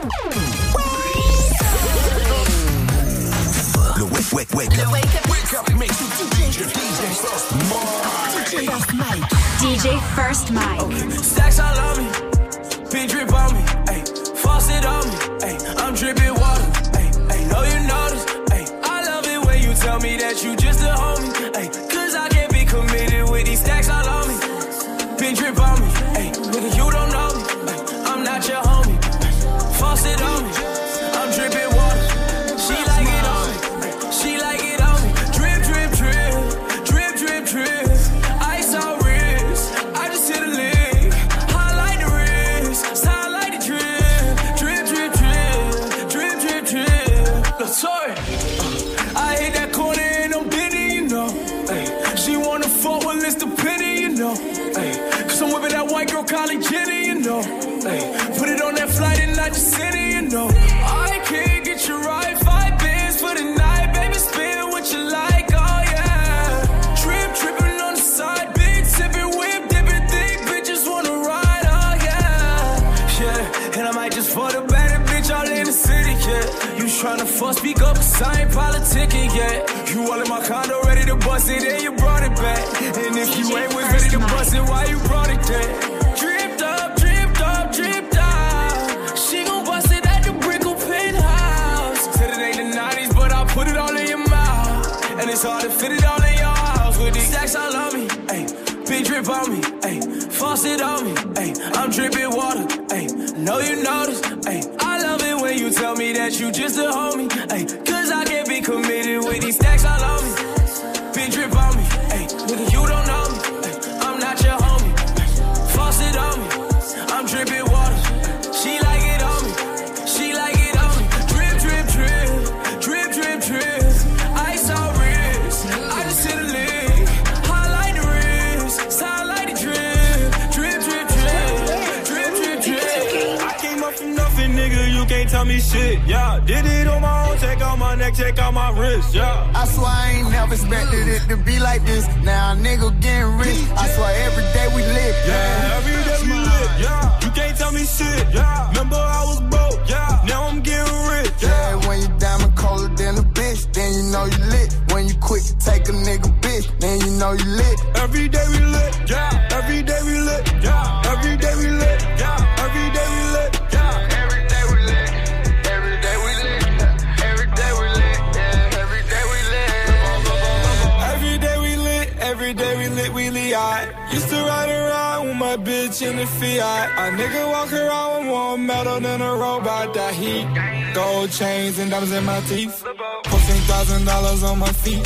Le wake up makes you DJ First Mike. DJ First Mike. Okay. Stacks all on me, big drip on me, ayy. Faucet on me, ayy. I'm dripping water, ayy. Know you notice, ayy. I love it when you tell me that you just a homie, ayy. Cause I can't be committed with these stacks all on me. Big drip on me, ayy. Nigga, you don't know me, ayy. I'm not your homie. Faucet on me, I'm dripping water. She like it on me, she like it on me. Drip, drip, drip, drip, drip, drip. Ice on wrist, I just hit a lick. Highlight the wrist, sound like the drip. Drip, drip, drip, drip, drip, drip. Look, sorry, I hit that corner and I'm bending, you know. Ay, she wanna fuck, well it's the penny, you know. Ay, cause I'm whipping that white girl, Kylie Jenner, you know. Ay, put it on that flight and I just send it, you know. I can't get you right, 5 bands for the night, baby, spin what you like, oh yeah. Drip, tripping on the side, big tipping, whip, dipping, thick, bitches wanna ride, oh yeah. Yeah, and I might just for the better bitch all in the city, yeah. You tryna fuss, speak up, cause I ain't politicking yet. You all in my condo, ready to bust it, and you brought it back. And if you ain't was ready to bust it, why you brought it there? Dripped up, dripped up, dripped out. She gon' bust it at the Brickell penthouse. Said it ain't the 90s, but I put it all in your mouth. And it's hard to fit it all in your house. With these stacks all on me, ayy. Big drip on me, ayy. Faucet on me, ayy. I'm dripping water, ayy. Know you notice, ayy. I love it when you tell me that you just a homie, ayy. Cause I can't be committed with these stacks all on me. Big drip on me, ayy. Nigga, you don't know me, ayy. I'm not your homie. Faucet on me, I'm dripping water. She like it on me, she like it on me. Drip, drip, drip, drip, drip, drip. Ice on wrist, I just hit a lick. Highlight the wrist, sound like the drip. Drip, drip, drip, drip, drip, drip. I came up from nothing, nigga, you can't tell me shit, yeah. Did it on my own, check out my neck, check out my wrist, yeah. I swear I ain't never expected it to be like this. Now a nigga getting rich, I swear every day we lit. Yeah, every day we lit, yeah. You can't tell me shit, yeah. Remember I was broke, yeah. Now I'm getting rich, yeah. Yeah, when you diamond colder than a bitch, then you know you lit. When you quick to take a nigga bitch, then you know you lit. Every day we lit, yeah. Every day we lit, yeah. Every day we lit, yeah. Every day we lit, yeah. Every day we lit, every day we lit, every day we lit, yeah. Every day we lit. Every day we lit, every day we lit, we lit. I used to ride around with my bitch in the Fiat. A nigga walk around with more metal than a robot. That heat, gold chains and diamonds in my teeth. Posting $1,000 on my feet.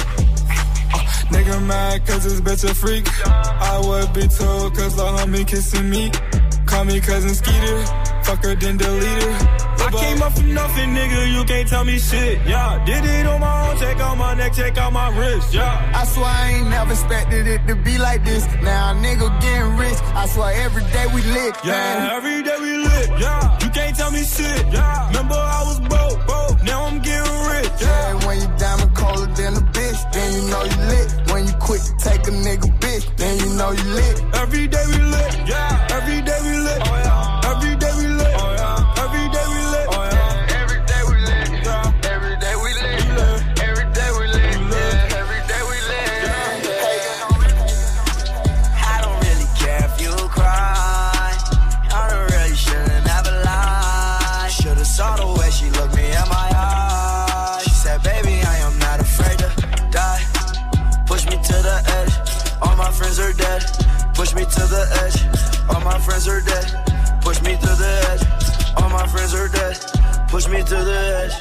Nigga mad cause this bitch a freak. I would be too cause the homie kissing me. Call me cousin Skeeter, fuck her then delete her. I came up from nothing, nigga, you can't tell me shit, yeah. Did it on my own, check out my neck, check out my wrist, yeah. I swear I ain't never expected it to be like this. Now a nigga getting rich, I swear every day we lit. Yeah, every day we lit, yeah. You can't tell me shit, yeah. Remember I was broke, now I'm getting rich, yeah. Yeah, when you diamond colder than a bitch, then you know you lit. When you quick to take a nigga bitch, then you know you lit. Every day we lit, yeah. Every day we lit, oh yeah. Every day we lit, oh yeah. Every day we lit, oh yeah. Every day we lit, yeah. Every day we lit, every day we lit, yeah. Every day we lit. I don't really care if you cry. I don't really shouldn't ever lie. Should've saw the way she looked me in my eyes. She said, baby, I am not afraid to die. Push me to the edge, all my friends are dead. Push me to the edge, all my friends are dead. Push me to the edge, all my friends are dead. Push me to the edge.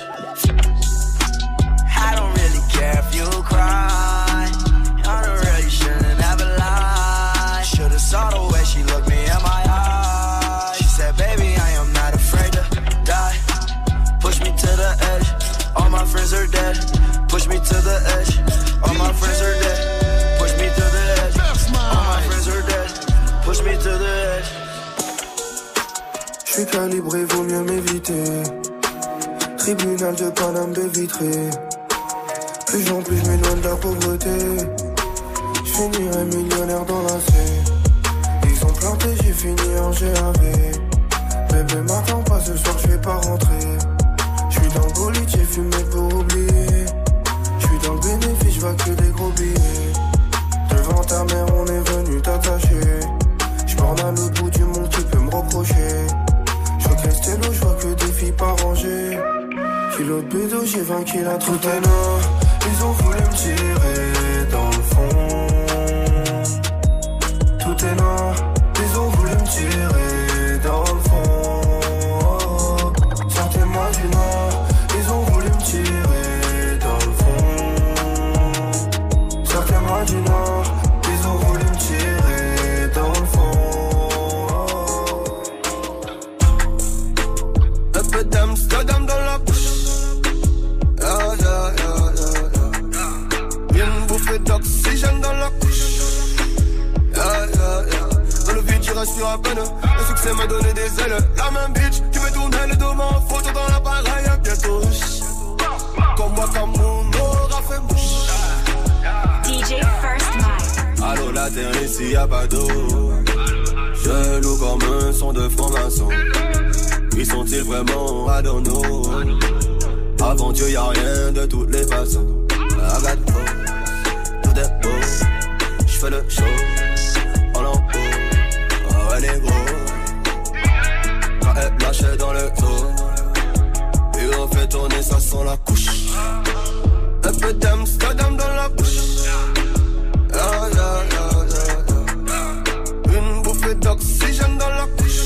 I don't really care if you cry. I don't really shouldn't ever lie. Should've saw the way she looked me in my eyes. She said, baby, I am not afraid to die. Push me to the edge, all my friends are dead. Push me to the edge, all my friends are dead. Push me to the edge, all my friends are dead. Push me to the edge. J'suis calibré, vaut mieux m'éviter. Tribunal de Paname baie vitrée. Plus en plus j'm'éloigne de la pauvreté. J'finirai millionnaire dans la C. Ils ont planté, j'ai fini en GAV. Bébé m'attends pas ce soir, j'vais pas rentrer. Kilo de bédo, j'ai 20 kilos. Tout est noir, ils ont voulu me tirer dans le fond. Tout est noir, ils ont voulu me tirer dans le fond. Sortez-moi du nord, ils ont voulu me tirer dans le fond. Sortez-moi du nord, ils ont voulu me tirer dans le fond. Un peu d'Amsterdam dans la bouche. Une bouffée d'oxygène dans la couche. Dans le vide, je rassure à peine. Le succès m'a donné des ailes. La même bitch qui me tournait le dos en photo dans l'appareil. Bientôt, comme moi, comme mon aura fait mouche. DJ First Mike. Allô, la terre ici, y'a pas d'eau. Je loue comme un son de franc-maçon. Qui sont-ils vraiment? I don't know. Avant Dieu, y'a rien de toutes les façons. I got hope, tout est beau. J'fais le show, en haut. Oh, elle est gros. Quand elle lâchait dans le dos. Et on fait tourner, ça sent la couche. Un peu d'Amsterdam dans la bouche. Une bouffée d'oxygène dans la couche.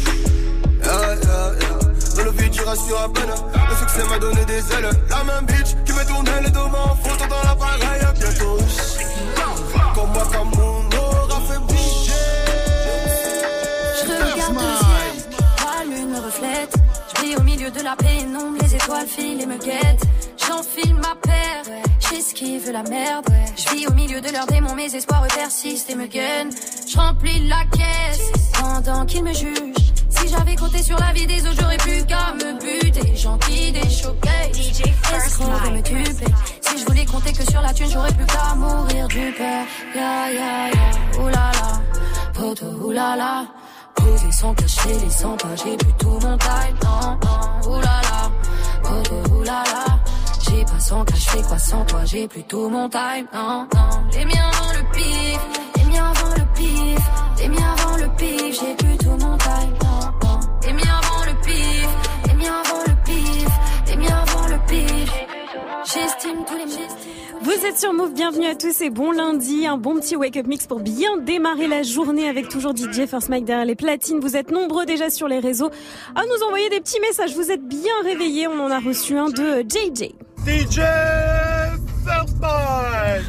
Dans le vide, je rassure à peine. Le succès m'a donné des ailes. La même bitch qui me tournait le dos en photo dans l'appareil. Bientôt, comme moi, comme mon aura fait bouger. Je regarde le ciel, la lune me reflète. Je vis au milieu de la pénombre, les étoiles filent et me guettent. J'enfile ma paire, j'esquive la merde. Je vis au milieu de leurs démons, mes espoirs persistent et me gagnent. Je remplis la caisse pendant qu'ils me jugent. Si j'avais compté sur la vie des autres, j'aurais plus qu'à me buter. Gentil, des choquets, escrocs de me duper. Si je voulais compter que sur la thune, j'aurais plus qu'à mourir du père. Ya ya ya, oulala, poto oulala. Poser sans cacher les 100 pas, j'ai plus tout mon time. Non, non, oulala, poto oulala. J'ai pas 100 cas, j'fais quoi sans toi, j'ai plus tout mon time. Non, non, les miens avant le pif, les miens avant le pif, les miens avant le pif, j'ai plus tout mon time. Non, non, les miens avant le pif, les miens avant le pif, les miens avant le pif. J'estime tous les gestes. Vous êtes sur Move, bienvenue à tous et bon lundi, un bon petit wake-up mix pour bien démarrer la journée avec toujours DJ First Mike derrière les platines. Vous êtes nombreux déjà sur les réseaux à nous envoyer des petits messages, vous êtes bien réveillés, on en a reçu un de JJ. DJ First Mike.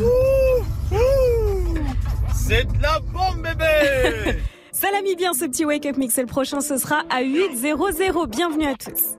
C'est de la bombe bébé. Ça l'a mis bien ce petit wake-up mix et le prochain ce sera à 8:00. Bienvenue à tous.